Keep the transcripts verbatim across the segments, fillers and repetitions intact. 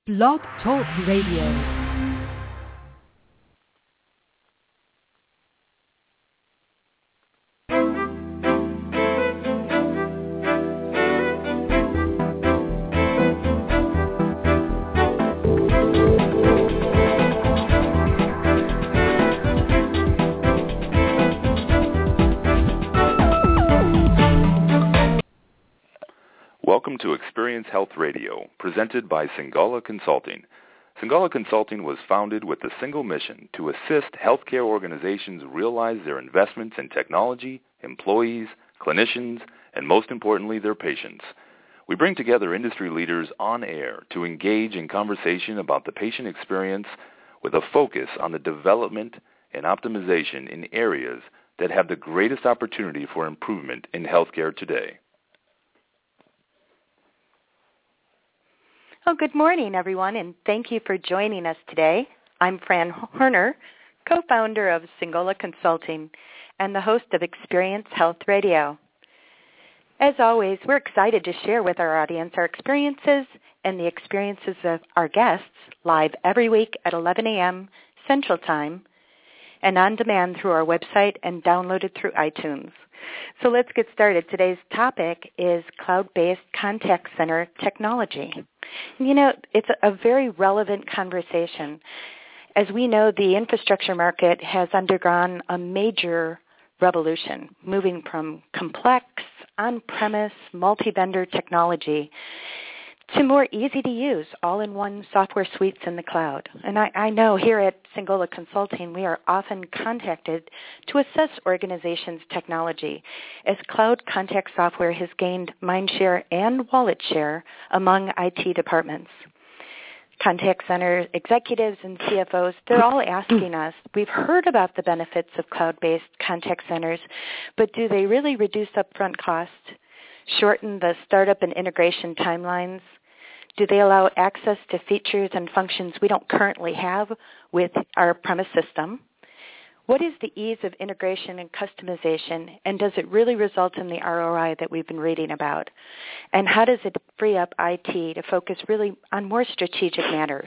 Blog Talk Radio. Welcome to Experience Health Radio, presented by Singala Consulting. Singala Consulting was founded with the single mission to assist healthcare organizations realize their investments in technology, employees, clinicians, and most importantly, their patients. We bring together industry leaders on air to engage in conversation about the patient experience with a focus on the development and optimization in areas that have the greatest opportunity for improvement in healthcare today. Well, good morning, everyone, and thank you for joining us today. I'm Fran Horner, co-founder of Singala Consulting and the host of Experience Health Radio. As always, we're excited to share with our audience our experiences and the experiences of our guests live every week at eleven a.m. Central Time and on demand through our website and downloaded through iTunes. So let's get started. Today's topic is cloud-based contact center technology. You know, it's a very relevant conversation. As we know, the infrastructure market has undergone a major revolution, moving from complex, on-premise, multi-vendor technology to more easy-to-use, all-in-one software suites in the cloud. And I, I know here at Singala Consulting, we are often contacted to assess organizations' technology, as cloud contact software has gained mind share and wallet share among I T departments. Contact center executives and C F Os, they're all asking us, we've heard about the benefits of cloud-based contact centers, but do they really reduce upfront costs, shorten the startup and integration timelines? Do they allow access to features and functions we don't currently have with our premise system? What is the ease of integration and customization, and does it really result in the R O I that we've been reading about? And how does it free up I T to focus really on more strategic matters?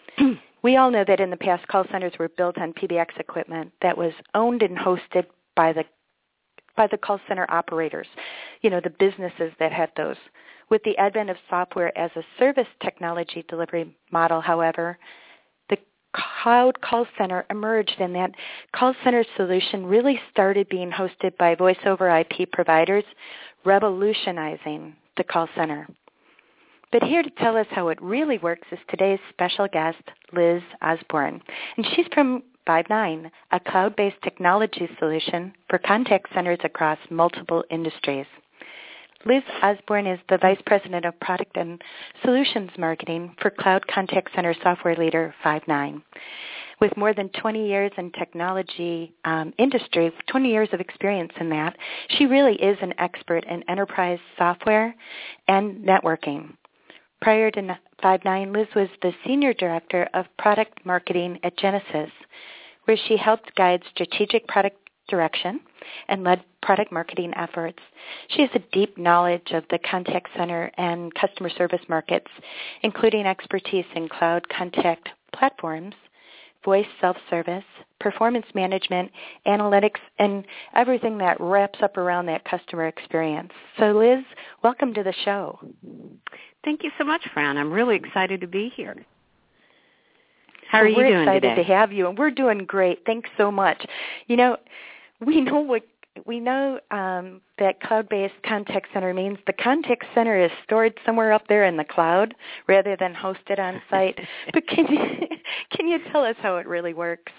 We all know that in the past, call centers were built on P B X equipment that was owned and hosted by the by the call center operators, you know, the businesses that had those. With the advent of software as a service technology delivery model, however, the cloud call center emerged, and that call center solution really started being hosted by voice over I P providers, revolutionizing the call center. But here to tell us how it really works is today's special guest, Liz Osborne. And she's from Five nine, a cloud-based technology solution for contact centers across multiple industries. Liz Osborne is the Vice President of Product and Solutions Marketing for Cloud Contact Center software leader Five nine. With more than twenty years in technology um, industry, twenty years of experience in that, she really is an expert in enterprise software and networking. Prior to Five nine, Liz was the Senior Director of Product Marketing at Genesys, where she helped guide strategic product direction and led product marketing efforts. She has a deep knowledge of the contact center and customer service markets, including expertise in cloud contact platforms, voice self-service, performance management, analytics, and everything that wraps up around that customer experience. So Liz, welcome to the show. Thank you so much, Fran. I'm really excited to be here. How are well, you we're doing excited today? to have you, and we're doing great. Thanks so much. You know, we know what we know um, that cloud-based contact center means. The contact center is stored somewhere up there in the cloud rather than hosted on site. But can you can you tell us how it really works?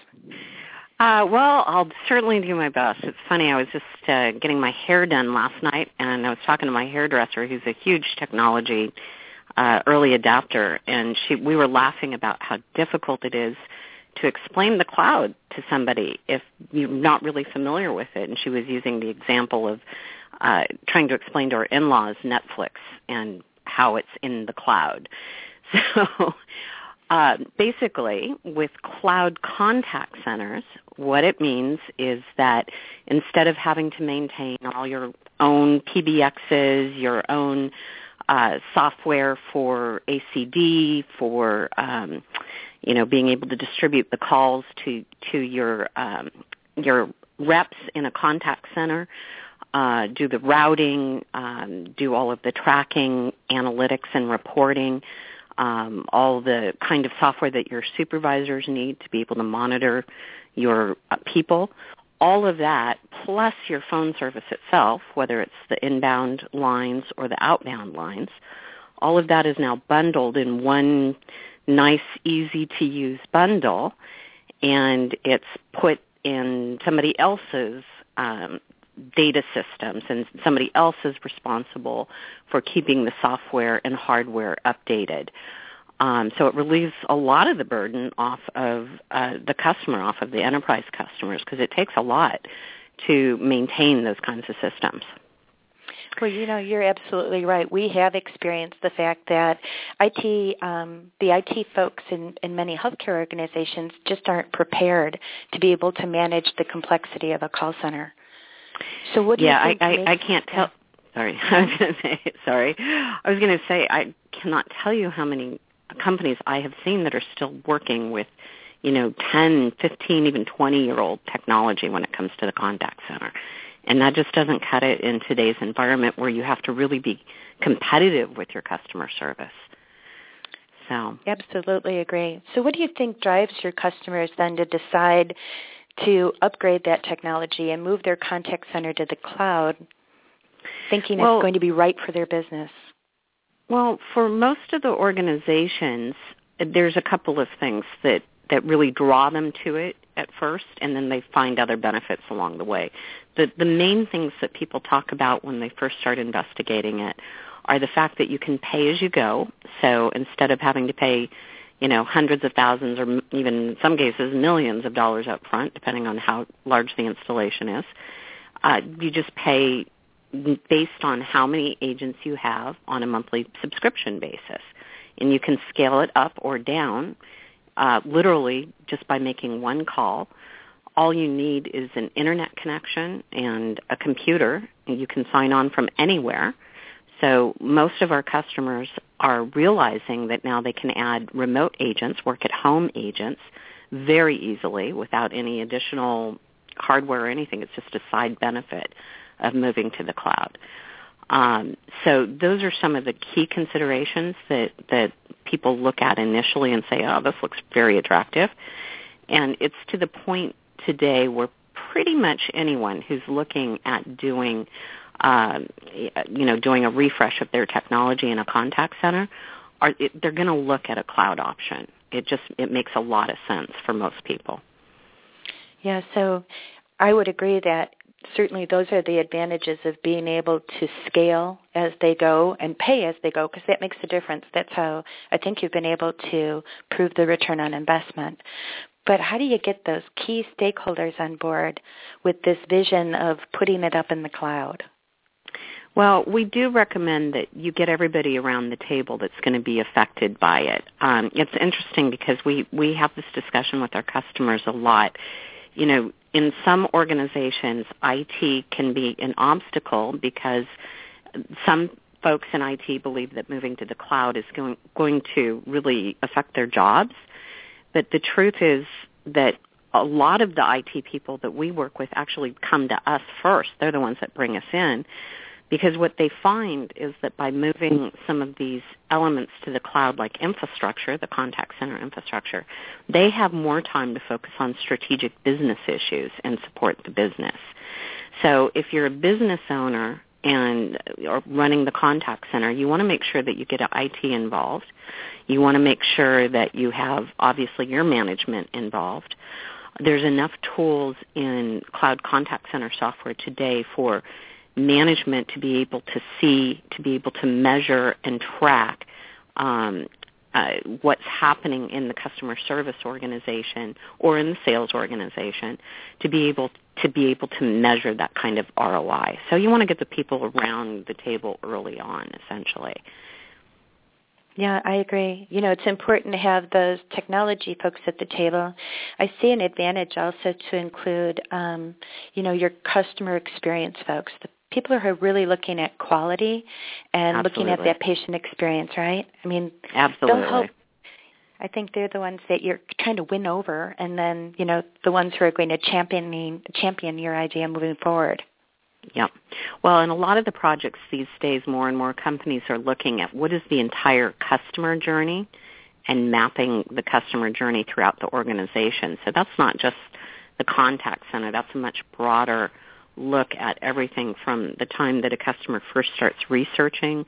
Uh, well, I'll certainly do my best. It's funny, I was just uh, getting my hair done last night, and I was talking to my hairdresser, who's a huge technology uh, early adopter, and she, we were laughing about how difficult it is to explain the cloud to somebody if you're not really familiar with it. And she was using the example of uh, trying to explain to her in-laws Netflix and how it's in the cloud. So uh, basically, with cloud contact centers, what it means is that instead of having to maintain all your own P B Xs, your own uh, software for A C D, for um, you know being able to distribute the calls to to your um, your reps in a contact center, uh, do the routing, um, do all of the tracking, analytics, and reporting. Um, all the kind of software that your supervisors need to be able to monitor your uh, people, all of that, plus your phone service itself, whether it's the inbound lines or the outbound lines, all of that is now bundled in one nice, easy-to-use bundle, and it's put in somebody else's um, data systems, and somebody else is responsible for keeping the software and hardware updated. Um, so it relieves a lot of the burden off of uh, the customer, off of the enterprise customers, because it takes a lot to maintain those kinds of systems. Well, you know, you're absolutely right. We have experienced the fact that I T, um, the I T folks in, in many healthcare organizations just aren't prepared to be able to manage the complexity of a call center. So what do yeah, you think? I, I, makes, I can't tell. Yeah. Sorry, I was going to say. Sorry, I was going to say I cannot tell you how many companies I have seen that are still working with, you know, ten, fifteen, even twenty-year-old technology when it comes to the contact center. And that just doesn't cut it in today's environment where you have to really be competitive with your customer service. So, absolutely agree. So what do you think drives your customers then to decide to upgrade that technology and move their contact center to the cloud, thinking well, it's going to be right for their business? Well, for most of the organizations, there's a couple of things that, that really draw them to it at first, and then they find other benefits along the way. The, the main things that people talk about when they first start investigating it are the fact that you can pay as you go. So instead of having to pay, you know, hundreds of thousands or even in some cases millions of dollars up front, depending on how large the installation is, uh, you just pay based on how many agents you have on a monthly subscription basis. And you can scale it up or down uh, literally just by making one call. All you need is an internet connection and a computer, and you can sign on from anywhere. So most of our customers are realizing that now they can add remote agents, work-at-home agents, very easily without any additional hardware or anything. It's just a side benefit of moving to the cloud. Um, so those are some of the key considerations that, that people look at initially and say, oh, this looks very attractive. And it's to the point today where pretty much anyone who's looking at doing, um, you know, doing a refresh of their technology in a contact center, are, it, they're going to look at a cloud option. It just it makes a lot of sense for most people. Yeah, so I would agree that certainly those are the advantages of being able to scale as they go and pay as they go, because that makes a difference. That's how I think you've been able to prove the return on investment. But how do you get those key stakeholders on board with this vision of putting it up in the cloud? Well, we do recommend that you get everybody around the table that's going to be affected by it. Um, it's interesting because we, we have this discussion with our customers a lot. You know, in some organizations, I T can be an obstacle because some folks in I T believe that moving to the cloud is going, going to really affect their jobs. But the truth is that a lot of the I T people that we work with actually come to us first. They're the ones that bring us in, because what they find is that by moving some of these elements to the cloud, like infrastructure, the contact center infrastructure, they have more time to focus on strategic business issues and support the business. So if you're a business owner and or running the contact center, you want to make sure that you get I T involved. You want to make sure that you have, obviously, your management involved. There's enough tools in cloud contact center software today for management to be able to see, to be able to measure and track um, uh, what's happening in the customer service organization or in the sales organization, to be able to be able to measure that kind of R O I. So you want to get the people around the table early on, essentially. Yeah, I agree. You know, it's important to have those technology folks at the table. I see an advantage also to include, um, you know, your customer experience folks, the people are really looking at quality and Absolutely. looking at that patient experience, right? I mean, Absolutely. they'll help. I think they're the ones that you're trying to win over, and then, you know, the ones who are going to champion, champion your idea moving forward. Yeah. Well, in a lot of the projects these days, more and more companies are looking at what is the entire customer journey and mapping the customer journey throughout the organization. So that's not just the contact center. That's a much broader look at everything from the time that a customer first starts researching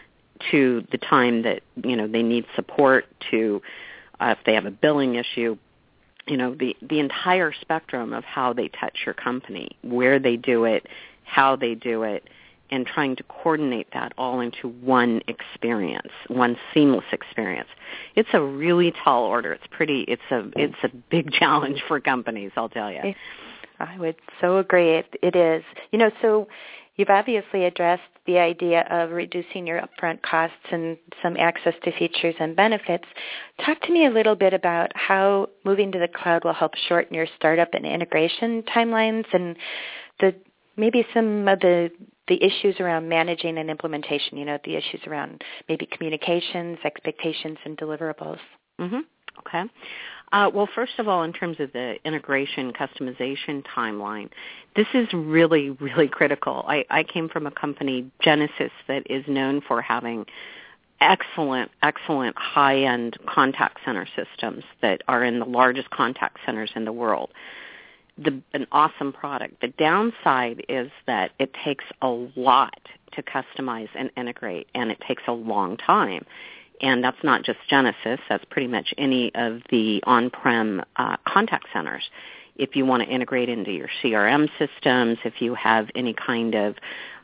to the time that, you know, they need support, to uh, if they have a billing issue, you know, the, the entire spectrum of how they touch your company, where they do it, how they do it, and trying to coordinate that all into one experience, one seamless experience. It's a really tall order. It's pretty, it's a, it's a big challenge for companies, I'll tell you. I would so agree. It, it is. You know, so you've obviously addressed the idea of reducing your upfront costs and some access to features and benefits. Talk to me a little bit about how moving to the cloud will help shorten your startup and integration timelines, and the maybe some of the the issues around managing and implementation, you know, the issues around maybe communications, expectations, and deliverables. Mm-hmm. Okay. Uh, well, first of all, in terms of the integration customization timeline, this is really, really critical. I, I came from a company, Genesis, that is known for having excellent, excellent high-end contact center systems that are in the largest contact centers in the world. The, an awesome product. The downside is that it takes a lot to customize and integrate, and it takes a long time. And that's not just Genesis. That's pretty much any of the on-prem uh, contact centers. If you want to integrate into your C R M systems, if you have any kind of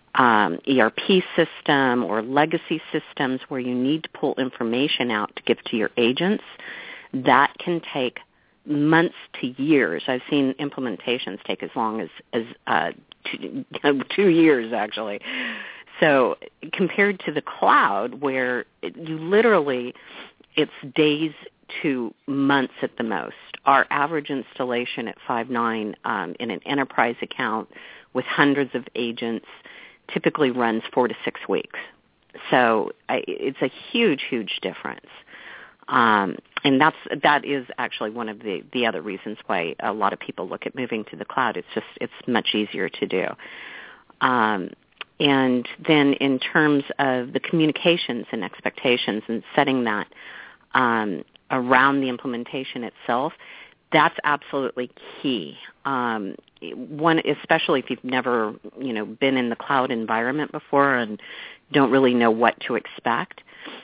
um, E R P system or legacy systems where you need to pull information out to give to your agents, that can take months to years. I've seen implementations take as long as, as uh, two, two years, actually. So compared to the cloud, where it, you literally, it's days to months at the most. Our average installation at Five9 um, in an enterprise account with hundreds of agents typically runs four to six weeks. So I, it's a huge, huge difference. Um, and that's that is actually one of the, the other reasons why a lot of people look at moving to the cloud. It's just it's much easier to do. Um, and then in terms of the communications and expectations and setting that um, around the implementation itself, that's absolutely key. Um, one, especially if you've never you know been in the cloud environment before and don't really know what to expect.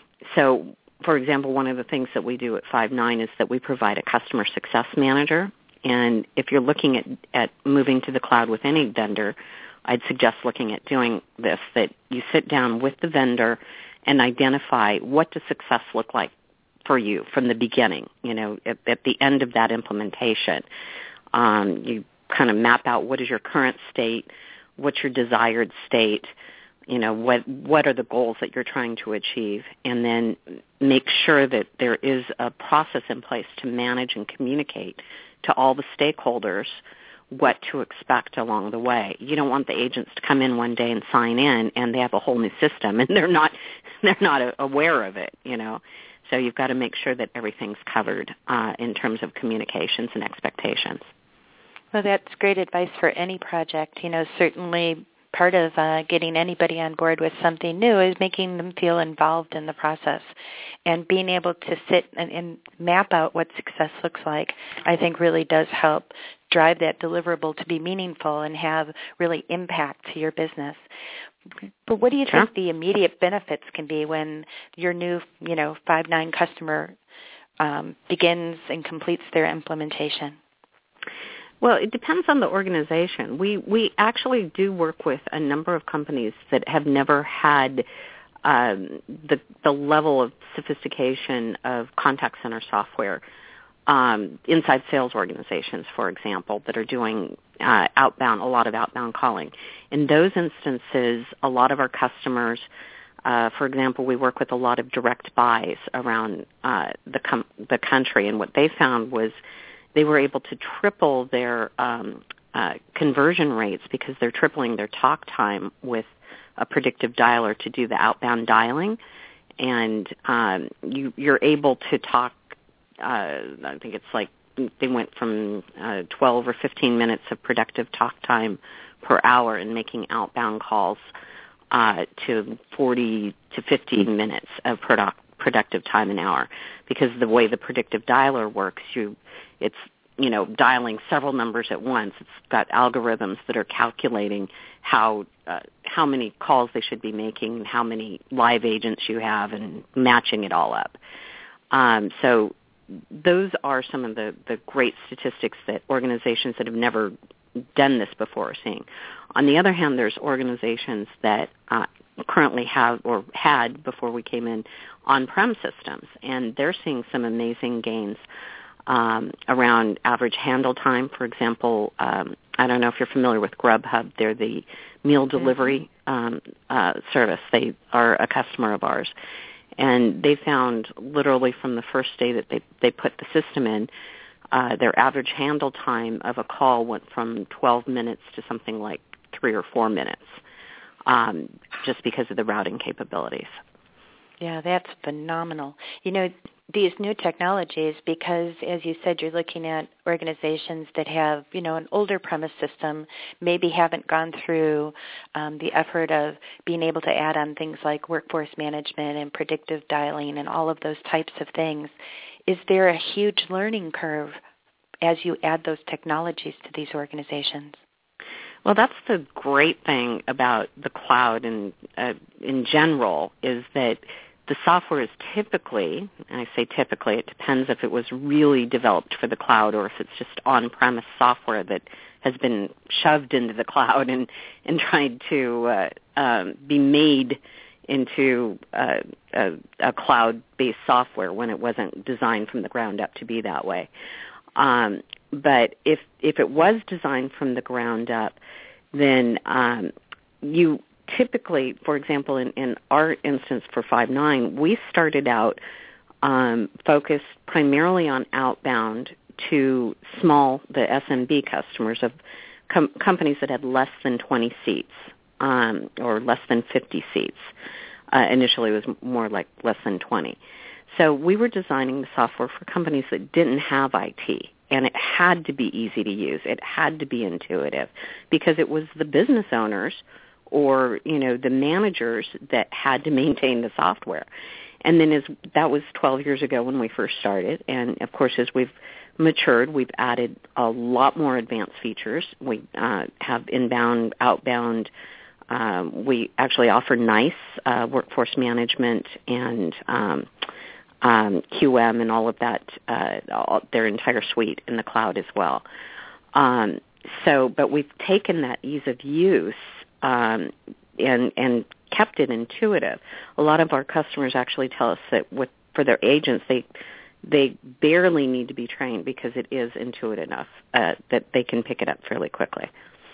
So, for example, one of the things that we do at Five9 is that we provide a customer success manager. And if you're looking at, at moving to the cloud with any vendor, I'd suggest looking at doing this, that you sit down with the vendor and identify what does success look like for you from the beginning, you know, at, at the end of that implementation. Um, you kind of map out what is your current state, what's your desired state, you know, what what are the goals that you're trying to achieve, and then make sure that there is a process in place to manage and communicate to all the stakeholders what to expect along the way. You don't want the agents to come in one day and sign in and they have a whole new system and they're not they're not aware of it, you know. So you've got to make sure that everything's covered uh, in terms of communications and expectations. Well, that's great advice for any project. You know, certainly part of uh, getting anybody on board with something new is making them feel involved in the process. And being able to sit and, and map out what success looks like, I think really does help drive that deliverable to be meaningful and have really impact to your business. But what do you sure. think the immediate benefits can be when your new, you know, Five9 customer um, begins and completes their implementation? Well, it depends on the organization. We we actually do work with a number of companies that have never had um, the the level of sophistication of contact center software um, inside sales organizations, for example, that are doing uh, outbound, a lot of outbound calling. In those instances, a lot of our customers, uh, for example, we work with a lot of direct buys around uh, the com- the country, and what they found was they were able to triple their um, uh, conversion rates because they're tripling their talk time with a predictive dialer to do the outbound dialing, and um, you, you're able to talk. Uh, I think it's like they went from uh, twelve or fifteen minutes of productive talk time per hour in making outbound calls uh, to forty to fifteen minutes of product, productive time an hour, because the way the predictive dialer works, you it's you know dialing several numbers at once. It's got algorithms that are calculating how uh, how many calls they should be making, and how many live agents you have, and matching it all up. Um, so those are some of the, the great statistics that organizations that have never done this before are seeing. On the other hand, there's organizations that uh, currently have or had before we came in on-prem systems, and they're seeing some amazing gains um, around average handle time. For example, um, I don't know if you're familiar with Grubhub. They're the meal delivery um, uh, service. They are a customer of ours. And they found literally from the first day that they, they put the system in, uh, their average handle time of a call went from twelve minutes to something like three or four minutes, um, just because of the routing capabilities. Yeah, that's phenomenal. You know, these new technologies, because as you said, you're looking at organizations that have, you know, an older premise system, maybe haven't gone through um, the effort of being able to add on things like workforce management and predictive dialing and all of those types of things. Is there a huge learning curve as you add those technologies to these organizations? Well, that's the great thing about the cloud and uh, in general is that the software is typically, and I say typically, it depends if it was really developed for the cloud or if it's just on-premise software that has been shoved into the cloud and, and tried to uh, um, be made into uh, a, a cloud-based software when it wasn't designed from the ground up to be that way. Um, but if if it was designed from the ground up, then um, you typically, for example, in, in our instance for five nine, we started out um, focused primarily on outbound to small, the S M B customers of com- companies that had less than twenty seats um, or less than fifty seats. Uh, initially, it was more like less than twenty. So we were designing the software for companies that didn't have I T, and it had to be easy to use. It had to be intuitive because it was the business owners or, you know, the managers that had to maintain the software. And then as that was twelve years ago when we first started, and of course as we've matured, we've added a lot more advanced features. We uh, have inbound, outbound. Um, we actually offer NICE, uh, workforce management, and um, um, Q M and all of that, uh, all, their entire suite in the cloud as well. Um, so, but we've taken that ease of use um, and, and kept it intuitive. A lot of our customers actually tell us that with, for their agents, they they barely need to be trained because it is intuitive enough uh, that they can pick it up fairly quickly.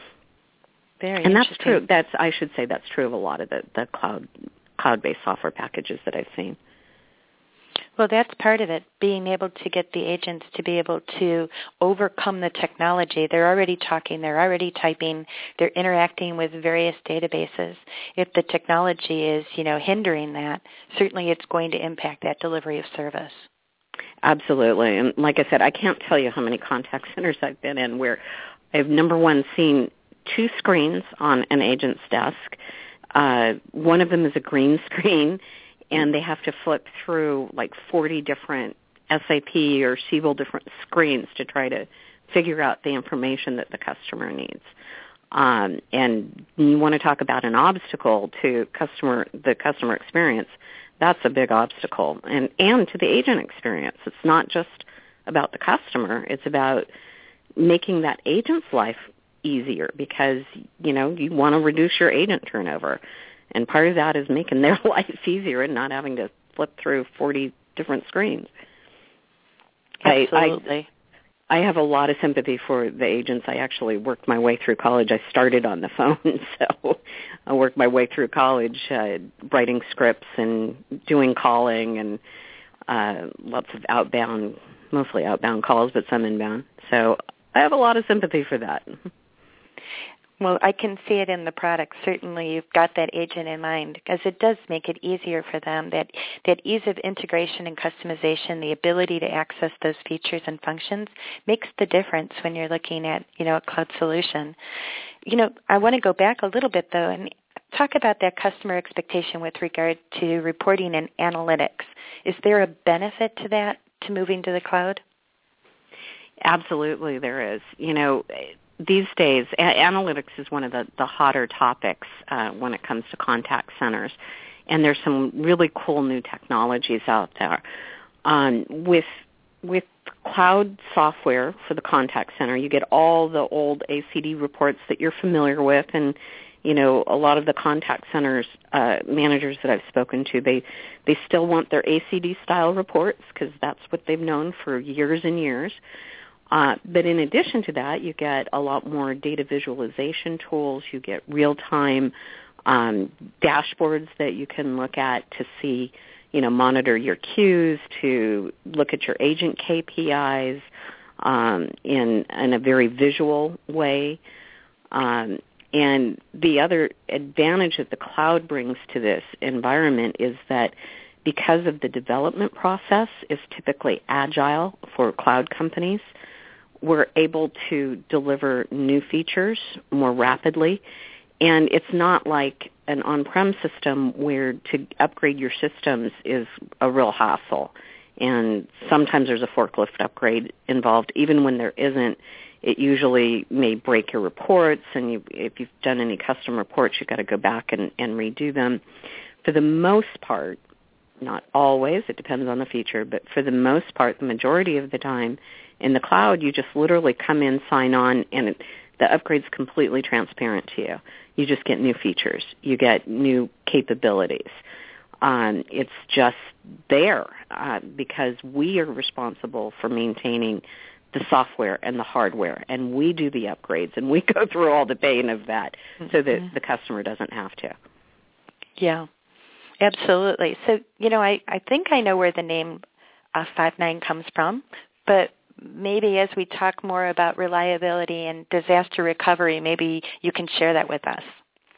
Very and that's true. That's I should say that's true of a lot of the, the cloud cloud-based software packages that I've seen. Well, that's part of it, being able to get the agents to be able to overcome the technology. They're already talking, they're already typing, they're interacting with various databases. If the technology is, you know, hindering that, certainly it's going to impact that delivery of service. Absolutely. And like I said, I can't tell you how many contact centers I've been in where I've, number one, seen two screens on an agent's desk. Uh, one of them is a green screen, and they have to flip through like forty different S A P or Siebel different screens to try to figure out the information that the customer needs. Um, and you want to talk about an obstacle to customer the customer experience, that's a big obstacle. And, and to the agent experience. It's not just about the customer. It's about making that agent's life easier because, you know, you want to reduce your agent turnover. And part of that is making their life easier and not having to flip through forty different screens. Absolutely. I, I, I have a lot of sympathy for the agents. I actually worked my way through college. I started on the phone, so I worked my way through college uh, writing scripts and doing calling and uh, lots of outbound, mostly outbound calls, but some inbound. So I have a lot of sympathy for that. Well, I can see it in the product. Certainly you've got that agent in mind because it does make it easier for them. That that ease of integration and customization, the ability to access those features and functions makes the difference when you're looking at, you know, a cloud solution. You know, I want to go back a little bit, though, and talk about that customer expectation with regard to reporting and analytics. Is there a benefit to that, to moving to the cloud? Absolutely there is. You know, these days, a- analytics is one of the, the hotter topics uh, when it comes to contact centers, and there's some really cool new technologies out there. Um, with with cloud software for the contact center, you get all the old A C D reports that you're familiar with, and you know, a lot of the contact centers uh, managers that I've spoken to, they they still want their A C D style reports because that's what they've known for years and years. Uh, but in addition to that, you get a lot more data visualization tools. You get real-time um, dashboards that you can look at to see, you know, monitor your queues, to look at your agent K P Is um, in, in a very visual way. Um, and the other advantage that the cloud brings to this environment is that because of the development process is typically agile for cloud companies, we're able to deliver new features more rapidly. And it's not like an on-prem system where to upgrade your systems is a real hassle. And sometimes there's a forklift upgrade involved. Even when there isn't, it usually may break your reports. And you, if you've done any custom reports, you've got to go back and, and redo them. For the most part, not always, it depends on the feature, but for the most part, the majority of the time, in the cloud, you just literally come in, sign on, and it, the upgrade's completely transparent to you. You just get new features. You get new capabilities. Um, it's just there uh, because we are responsible for maintaining the software and the hardware, and we do the upgrades, and we go through all the pain of that mm-hmm. so that the customer doesn't have to. Yeah, absolutely. So, you know, I, I think I know where the name uh, five nine comes from, but maybe as we talk more about reliability and disaster recovery, maybe you can share that with us.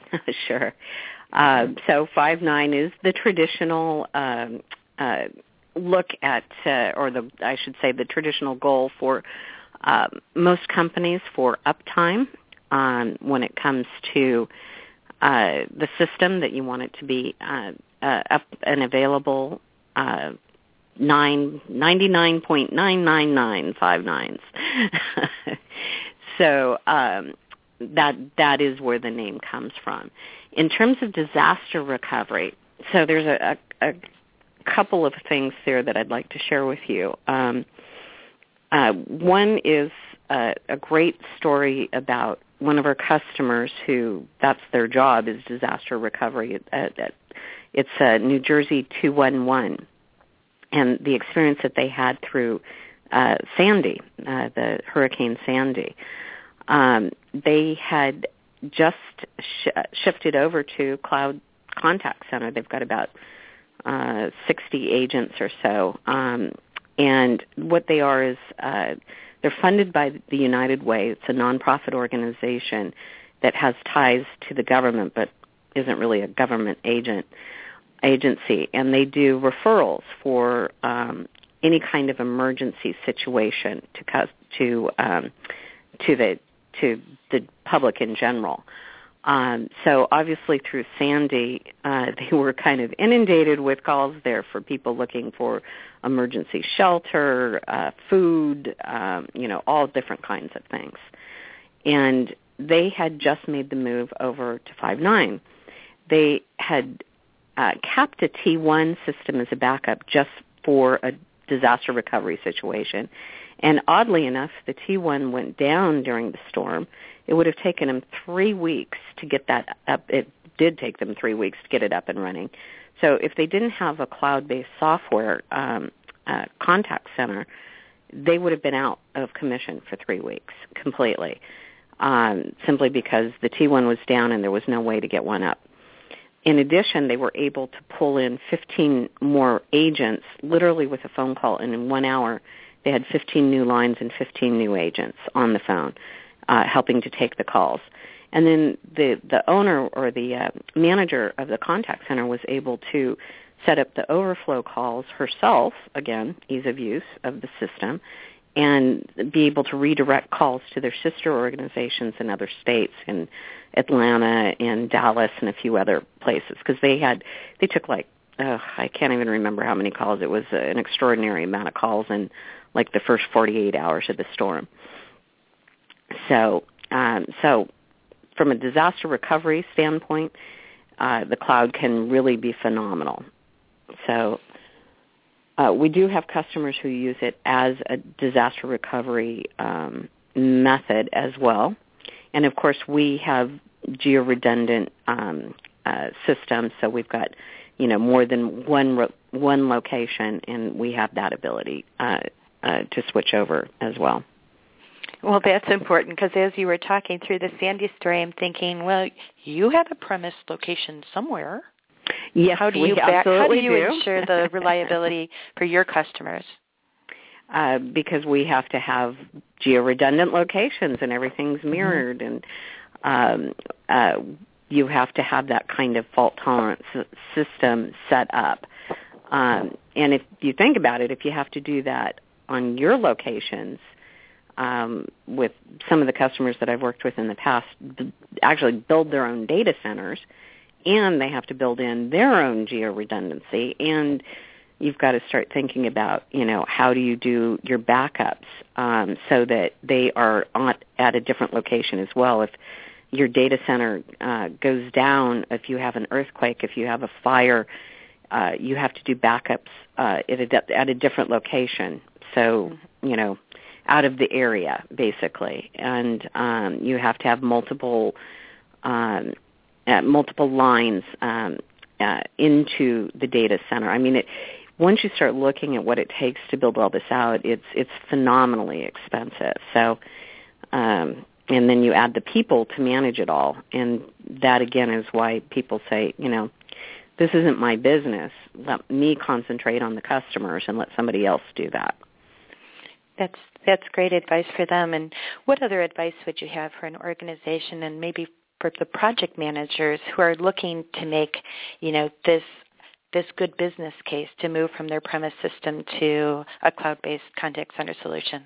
Sure. Uh, so five nine is the traditional um, uh, look at, uh, or the I should say the traditional goal for uh, most companies for uptime um, when it comes to uh, the system that you want it to be uh, uh, up and available uh Nine ninety nine point nine nine nine five nines. So um, that that is where the name comes from. In terms of disaster recovery, so there's a, a, a couple of things there that I'd like to share with you. Um, uh, one is a, a great story about one of our customers who that's their job is disaster recovery. At, at, it's uh, New Jersey two one one. And the experience that they had through uh, Sandy, uh, the Hurricane Sandy. Um, they had just sh- shifted over to Cloud Contact Center. They've got about uh, sixty agents or so. Um, and what they are is uh, they're funded by the United Way. It's a nonprofit organization that has ties to the government but isn't really a government agent. agency, and they do referrals for um, any kind of emergency situation to to um, to the to the public in general. Um, so obviously through Sandy, uh, they were kind of inundated with calls there for people looking for emergency shelter, uh, food, um, you know, all different kinds of things. And they had just made the move over to five nine. They had Uh, capped a T one system as a backup just for a disaster recovery situation. And oddly enough, the T one went down during the storm. It would have taken them three weeks to get that up. It did take them three weeks to get it up and running. So if they didn't have a cloud-based software um, uh, contact center, they would have been out of commission for three weeks completely, um, simply because the T one was down and there was no way to get one up. In addition, they were able to pull in fifteen more agents, literally with a phone call, and in one hour they had fifteen new lines and fifteen new agents on the phone. uh, helping to take the calls. And then the, the owner or the uh, manager of the contact center was able to set up the overflow calls herself, again, ease of use of the system, and be able to redirect calls to their sister organizations in other states, in Atlanta and Dallas and a few other places, because they had, they took like, uh, I can't even remember how many calls. It was an extraordinary amount of calls in like the first forty-eight hours of the storm. So, um, so from a disaster recovery standpoint, uh, the cloud can really be phenomenal. So uh, we do have customers who use it as a disaster recovery um, method as well. And, of course, we have geo-redundant um, uh, systems, so we've got, you know, more than one ro- one location, and we have that ability uh, uh, to switch over as well. Well, that's important, because as you were talking through the Sandy story, I'm thinking, well, you had a premise location somewhere. Yes, how do we you back, absolutely How do you do. ensure the reliability for your customers? Uh, because we have to have geo-redundant locations and everything's mirrored, mm-hmm. and um, uh, you have to have that kind of fault-tolerant s- system set up. Um, and if you think about it, if you have to do that on your locations, um, with some of the customers that I've worked with in the past, b- actually build their own data centers, and they have to build in their own geo-redundancy, and you've got to start thinking about, you know, how do you do your backups um, so that they are on, at a different location as well. If your data center uh, goes down, if you have an earthquake, if you have a fire, uh, you have to do backups uh, at, a, at a different location. So, you know, out of the area, basically. And um, you have to have multiple um, uh, multiple lines um, uh, into the data center. I mean, it, once you start looking at what it takes to build all this out, it's it's phenomenally expensive. So, um, and then you add the people to manage it all, and that again is why people say, you know, this isn't my business. Let me concentrate on the customers and let somebody else do that. That's that's great advice for them. And what other advice would you have for an organization, and maybe for the project managers who are looking to make, you know, this this good business case to move from their premise system to a cloud-based contact center solution?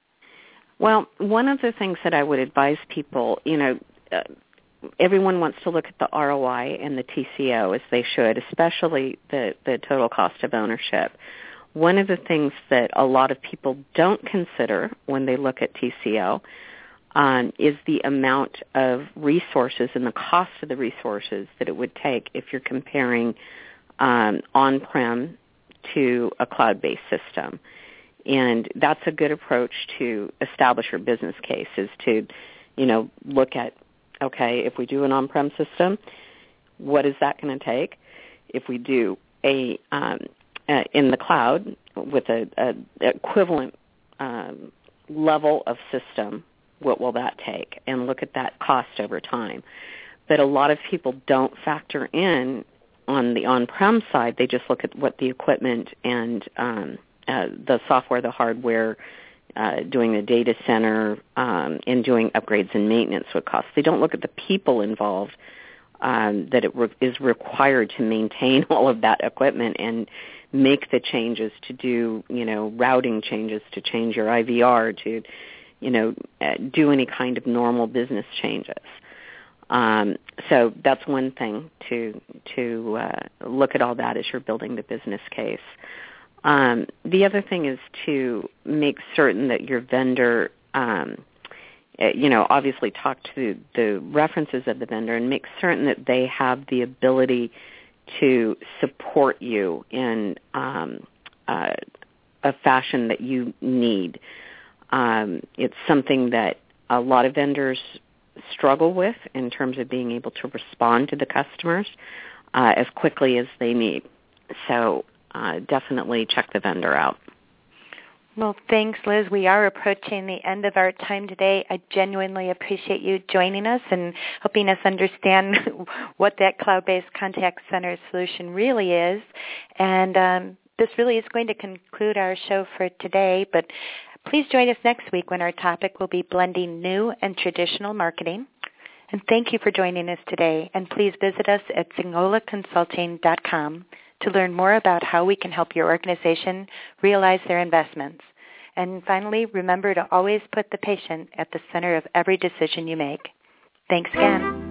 Well, one of the things that I would advise people, you know, uh, everyone wants to look at the R O I and the T C O, as they should, especially the, the total cost of ownership. One of the things that a lot of people don't consider when they look at T C O um, is the amount of resources and the cost of the resources that it would take if you're comparing um, on-prem to a cloud-based system. And that's a good approach to establish your business case, is to, you know, look at, okay, if we do an on-prem system, what is that going to take? If we do a um, uh, in the cloud with a, a equivalent um, level of system, what will that take? And look at that cost over time. But a lot of people don't factor in on the on-prem side. They just look at what the equipment and um, uh, the software, the hardware, uh, doing the data center, um, and doing upgrades and maintenance would cost. They don't look at the people involved um, that it re- is required to maintain all of that equipment and make the changes to do, you know, routing changes, to change your I V R, to, you know, uh, do any kind of normal business changes. Um, so that's one thing to to uh, look at all that as you're building the business case. Um, the other thing is to make certain that your vendor, um, you know, obviously talk to the references of the vendor and make certain that they have the ability to support you in um, uh, a fashion that you need. Um, it's something that a lot of vendors struggle with in terms of being able to respond to the customers uh, as quickly as they need. So uh, definitely check the vendor out. Well, thanks, Liz. We are approaching the end of our time today. I genuinely appreciate you joining us and helping us understand what that cloud-based contact center solution really is. And um, this really is going to conclude our show for today. But Please join us next week when our topic will be blending new and traditional marketing. And thank you for joining us today. And please visit us at singola consulting dot com to learn more about how we can help your organization realize their investments. And finally, remember to always put the patient at the center of every decision you make. Thanks again.